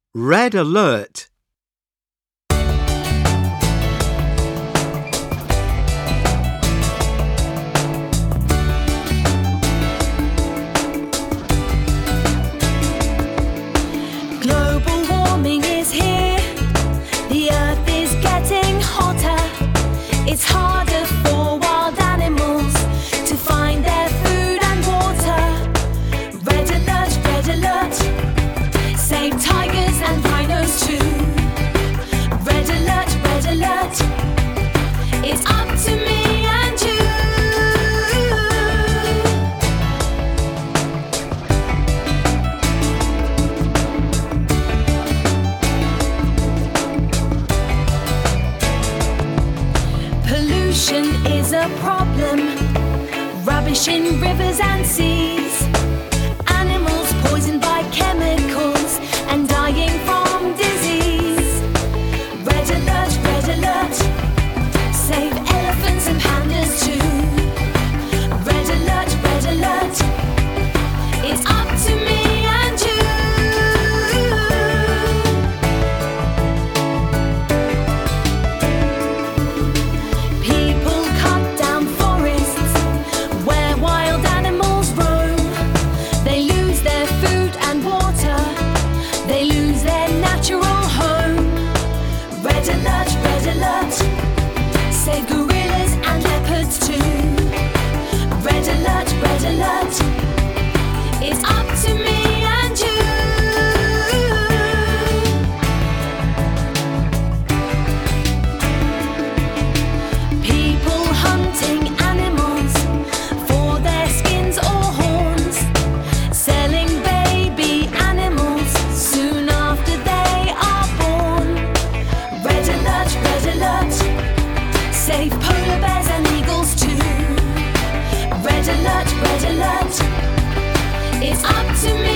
Red alert. Global warming is here. The earth is getting hotter. It's harder for wild animals to find their food and water. Red alert, red alert. Save tigers and rhinos too. Red alert, red alert. It's up to me and you. Pollution is a problem. Rubbish in rivers and seas. Animals poisoned by chemicals and dying from disease. Red alert, red alert. Save elephants and pandas too. Red alert, red alert. It's up to me and you. People cut down forests where wild animals roam. They lose their food and water. They lose their natural home. Red alert, red alert. Save gorillas and leopards too. Red alert, red alert. It's up to me and you. People hunting animals for their skins or horns, selling baby animals soon after they are born. Red alert, red alert. Save polar bears and eagles too. Red alert, red alert. It's up to me